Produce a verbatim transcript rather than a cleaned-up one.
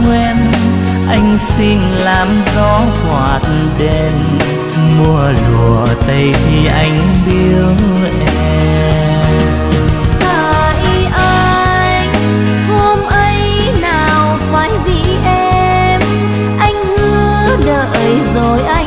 quen, anh xin làm gió quạt đèn, mua lụa tây thì anh biếu em. Tại anh hôm ấy nào phải vì em, anh hứa đợi rồi anh